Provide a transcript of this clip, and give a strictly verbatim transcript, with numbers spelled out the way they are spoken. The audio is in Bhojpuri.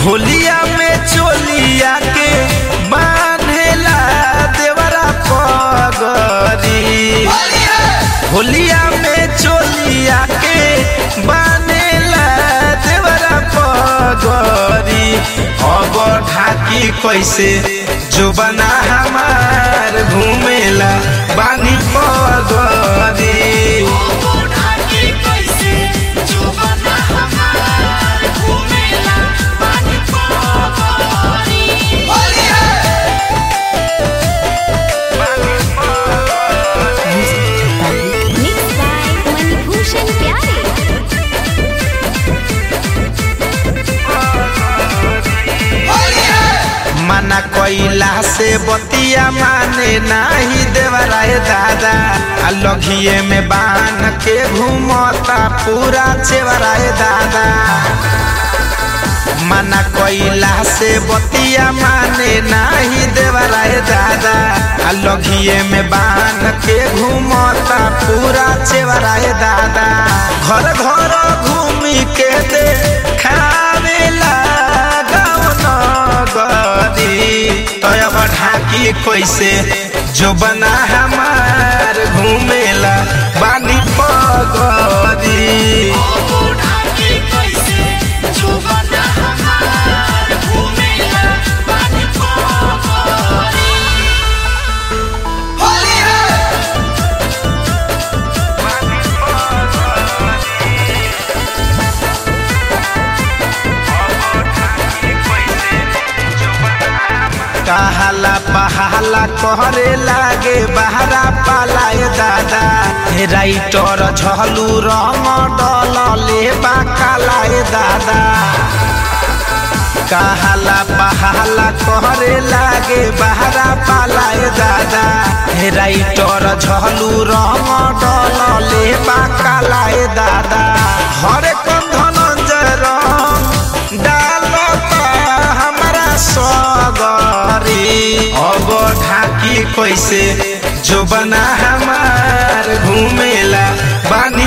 होलिया में चोलिया के बांधेला देवरा पगरी। होलिया में चोलिया के बांधेला देवरा पगरी। अब ढाकी कैसे जो बना हमार घूमेला बानी पगरी। मना कोइला से बतिया माने नाही देवरा दादा। लघिए में बान के घूमता पूरा चेवरा दादा। मना कोइला से बतिया माने नाही देवरा दादा। लघिए में बान के घूमता पूरा चेवरा दादा। घर घर घूमी के दे खावेला तब ढाकी कैसे जो बना हमार घूमेला बानी पगरी। कहाला पहाला कहरे लागे बहरा पालाए दादा। राइटर झलू रंग डलले बाकालाए दादा। कहाला पहाला कहरे लागे बहरा पालाए दादा। राइटर झलू रंग डलले बाकालाए दादा। हरे कंधनंजय रंग डालता हमारा सगरी। अब ढाकी कैसे जो बना हमार घूमेला बानी